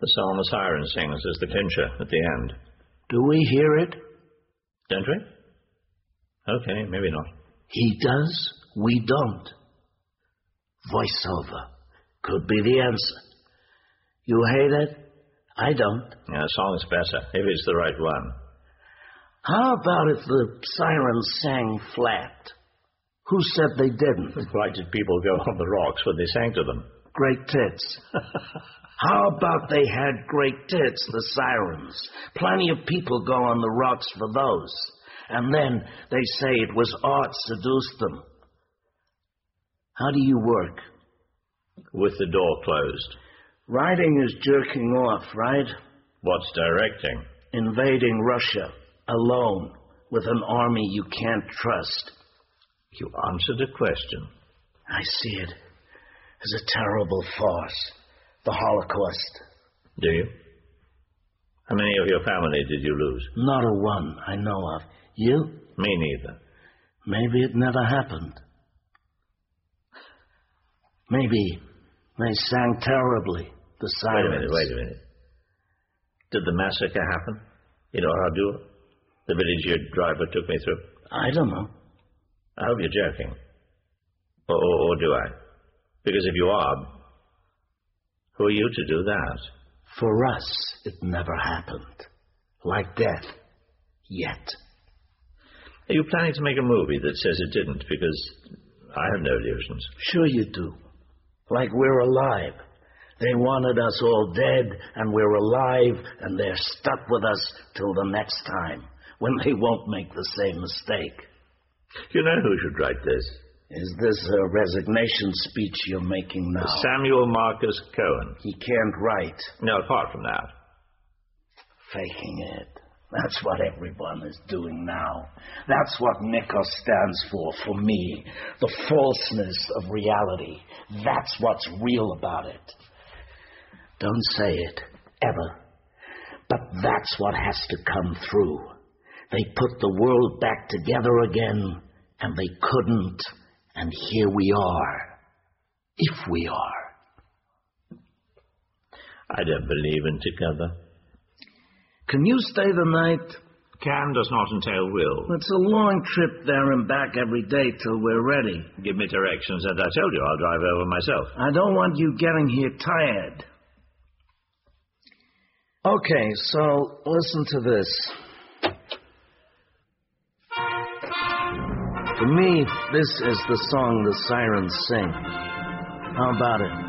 The song the siren sings is the clincher at the end. Do we hear it? Don't we? Okay, maybe not. He does, we don't. Voiceover could be the answer. You hate it? I don't. Yeah, the song's better, if it's the right one. How about if the sirens sang flat? Who said they didn't? Why did people go on the rocks when they sang to them? Great tits. How about they had great tits, the sirens? Plenty of people go on the rocks for those. And then they say it was art seduced them. How do you work? With the door closed. Writing is jerking off, right? What's directing? Invading Russia, alone, with an army you can't trust. You answered a question. I see it as a terrible farce. The Holocaust. Do you? How many of your family did you lose? Not a one I know of. You? Me neither. Maybe it never happened. Maybe they sang terribly, the sirens. Wait a minute. Did the massacre happen in Oradour? The village your driver took me through? I don't know. I hope you're joking. Or do I? Because if you are, who are you to do that? For us, it never happened. Like death. Yet. Are you planning to make a movie that says it didn't? Because I have no illusions. Sure you do. Like we're alive. They wanted us all dead, and we're alive, and they're stuck with us till the next time, when they won't make the same mistake. You know who should write this? Is this a resignation speech you're making now? Samuel Marcus Cohen. He can't write. No, apart from that. Faking it. That's what everyone is doing now. That's what Nikos stands for me. The falseness of reality. That's what's real about it. Don't say it, ever. But that's what has to come through. They put the world back together again, and they couldn't. And here we are. If we are. I don't believe in together. Can you stay the night? Can does not entail will. It's a long trip there and back every day till we're ready. Give me directions, and I told you I'll drive over myself. I don't want you getting here tired. Okay, so listen to this. For me, this is the song the sirens sing. How about it?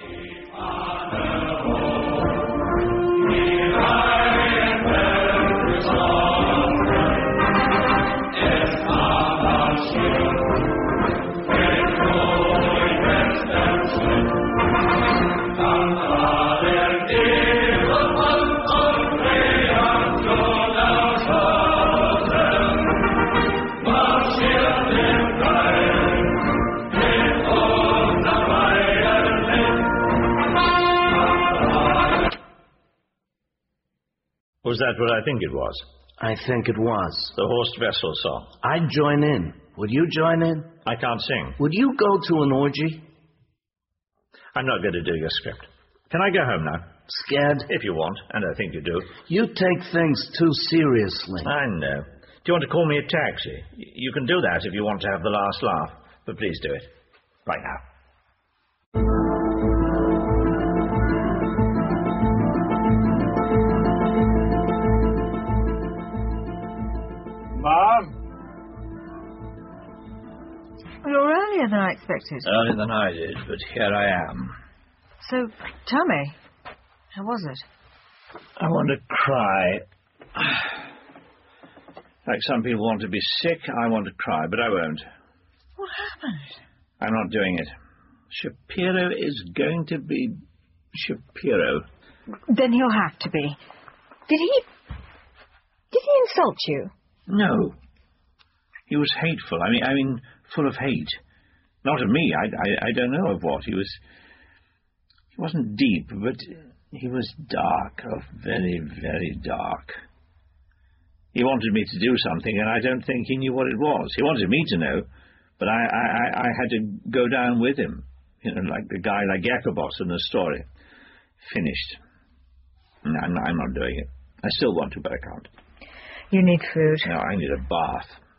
Was that what I think it was? I think it was. The Horst Wessel song. I'd join in. Would you join in? I can't sing. Would you go to an orgy? I'm not going to do your script. Can I go home now? Scared? If you want, and I think you do. You take things too seriously. I know. Do you want to call me a taxi? You can do that if you want to have the last laugh. But please do it. Right now. Mom? You're earlier than I expected. Earlier than I did, but here I am. So, tell me, how was it? I want to cry. Like some people want to be sick, I want to cry, but I won't. What happened? I'm not doing it. Shapiro is going to be Shapiro. Then he'll have to be. Did he insult you? No. He was hateful. I mean, full of hate. Not of me. I don't know of what. He wasn't deep, but he was dark. Oh, very, very dark. He wanted me to do something, and I don't think he knew what it was. He wanted me to know, but I had to go down with him. You know, like the guy like Jacobos in the story. Finished. No, I'm not doing it. I still want to, but I can't. You need food. No, I need a bath.